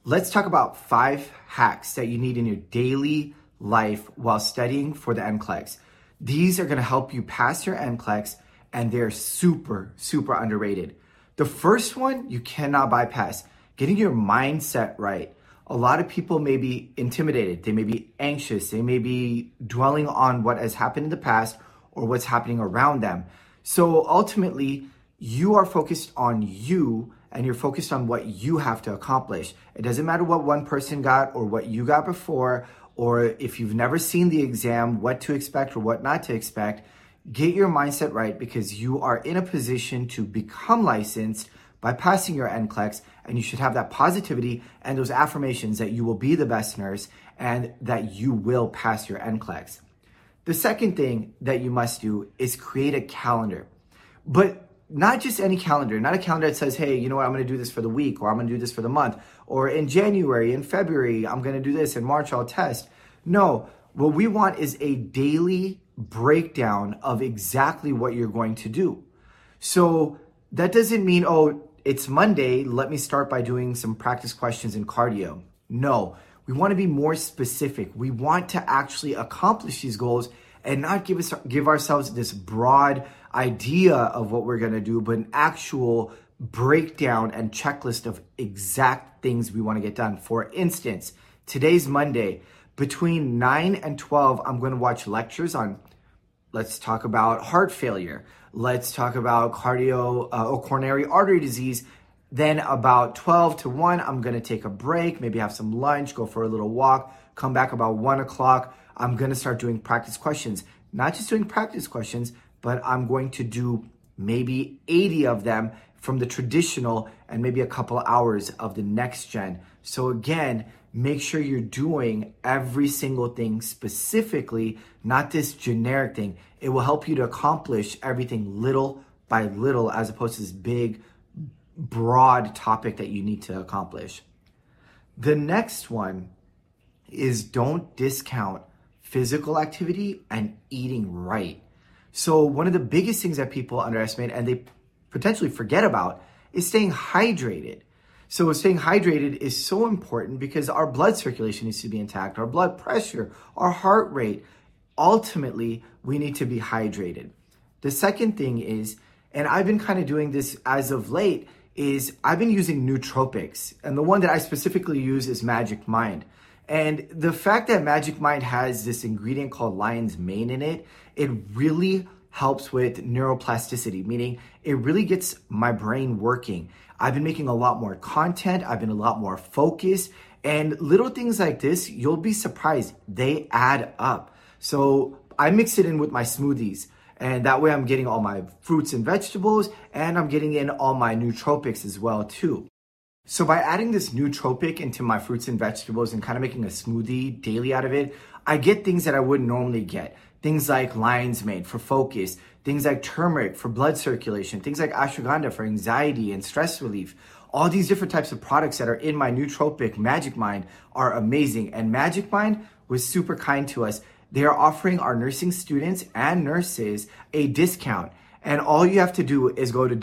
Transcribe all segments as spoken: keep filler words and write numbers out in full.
Let's talk about five hacks that you need in your daily life while studying for the N C L E X. These are gonna help you pass your N C L E X, and they're super, super underrated. The first one, you cannot bypass, getting your mindset right. A lot of people may be intimidated, they may be anxious, they may be dwelling on what has happened in the past or what's happening around them. So ultimately, you are focused on you and you're focused on what you have to accomplish. It doesn't matter what one person got or what you got before, or if you've never seen the exam, what to expect or what not to expect. Get your mindset right, because you are in a position to become licensed by passing your N C L E X, and you should have that positivity and those affirmations that you will be the best nurse and that you will pass your N C L E X. The second thing that you must do is create a calendar, but not just any calendar, not a calendar that says, hey, you know what, I'm gonna do this for the week, or I'm gonna do this for the month, or in January, in February, I'm gonna do this, in March, I'll test. No, what we want is a daily breakdown of exactly what you're going to do. So that doesn't mean, oh, it's Monday, let me start by doing some practice questions in cardio. No, we want to be more specific. We want to actually accomplish these goals and not give us give ourselves this broad idea of what we're going to do, but an actual breakdown and checklist of exact things we want to get done. For instance, today's Monday. Between nine and twelve, I'm going to watch lectures on, let's talk about heart failure. Let's talk about cardio uh, or coronary artery disease. Then about twelve to one, I'm going to take a break, maybe have some lunch, go for a little walk, come back about one o'clock. I'm going to start doing practice questions. Not just doing practice questions, but I'm going to do maybe eighty of them from the traditional and maybe a couple hours of the next gen. So again, make sure you're doing every single thing specifically, not this generic thing. It will help you to accomplish everything little by little, as opposed to this big, broad topic that you need to accomplish. The next one is don't discount physical activity and eating right. So one of the biggest things that people underestimate and they potentially forget about is staying hydrated. So staying hydrated is so important because our blood circulation needs to be intact, our blood pressure, our heart rate. Ultimately, we need to be hydrated. The second thing is, and I've been kind of doing this as of late, is I've been using nootropics. And the one that I specifically use is Magic Mind. And the fact that Magic Mind has this ingredient called lion's mane in it, it really helps with neuroplasticity, meaning it really gets my brain working. I've been making a lot more content. I've been a lot more focused, and little things like this, you'll be surprised. They add up. So I mix it in with my smoothies, and that way I'm getting all my fruits and vegetables, and I'm getting in all my nootropics as well too. So by adding this nootropic into my fruits and vegetables and kind of making a smoothie daily out of it, I get things that I wouldn't normally get. Things like lion's mane for focus, things like turmeric for blood circulation, things like ashwagandha for anxiety and stress relief. All these different types of products that are in my nootropic Magic Mind are amazing. And Magic Mind was super kind to us. They are offering our nursing students and nurses a discount. And all you have to do is go to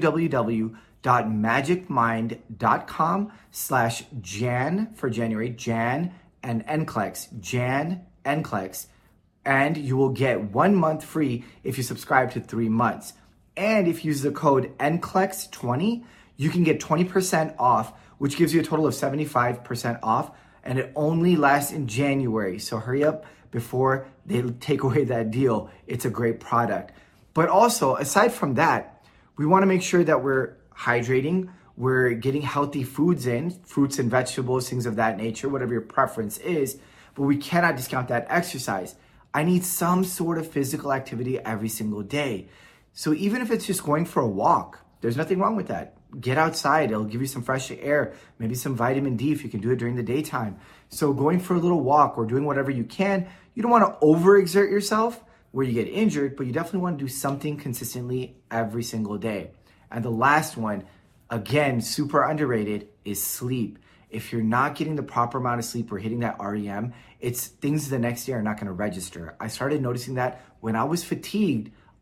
www.magicmind.com slash Jan for January, Jan and N C L E X, Jan N C L E X. And you will get one month free if you subscribe to three months. And if you use the code N C L E X twenty, you can get twenty percent off, which gives you a total of seventy-five percent off. And it only lasts in January. So hurry up before they take away that deal. It's a great product. But also, aside from that, we want to make sure that we're hydrating, we're getting healthy foods in, fruits and vegetables, things of that nature, whatever your preference is. But we cannot discount that exercise. I need some sort of physical activity every single day. So even if it's just going for a walk, there's nothing wrong with that. Get outside, it'll give you some fresh air, maybe some vitamin D if you can do it during the daytime. So going for a little walk or doing whatever you can, you don't want to overexert yourself where you get injured, but you definitely want to do something consistently every single day. And the last one, again, super underrated, is sleep. If you're not getting the proper amount of sleep or hitting that R E M, it's things the next day are not going to register. I started noticing that when I was fatigued,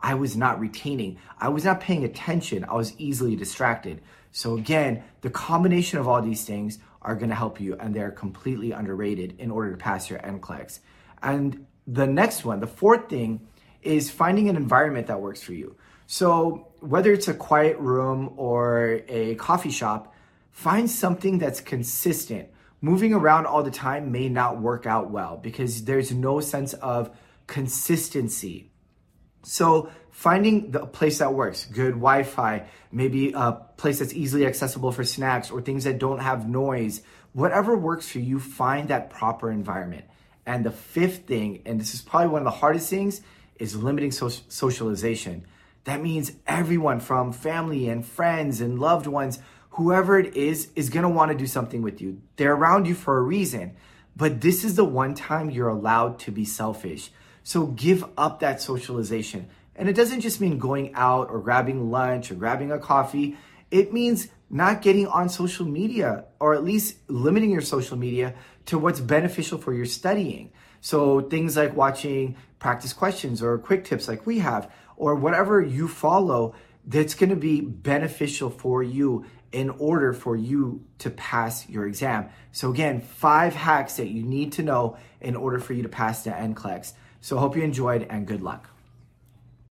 I was not retaining. I was not paying attention. I was easily distracted. So again, the combination of all these things are going to help you, and they're completely underrated in order to pass your N C L E X. And the next one, the fourth thing, is finding an environment that works for you. So whether it's a quiet room or a coffee shop, find something that's consistent. Moving around all the time may not work out well because there's no sense of consistency. So finding the place that works, good Wi-Fi, maybe a place that's easily accessible for snacks or things that don't have noise, whatever works for you, find that proper environment. And the fifth thing, and this is probably one of the hardest things, is limiting so- socialization. That means everyone from family and friends and loved ones, whoever it is, is gonna wanna do something with you. They're around you for a reason, but this is the one time you're allowed to be selfish. So give up that socialization. And it doesn't just mean going out or grabbing lunch or grabbing a coffee. It means not getting on social media, or at least limiting your social media to what's beneficial for your studying. So things like watching practice questions or quick tips like we have, or whatever you follow that's going to be beneficial for you in order for you to pass your exam. So again, five hacks that you need to know in order for you to pass the N C L E X. So I hope you enjoyed, and good luck.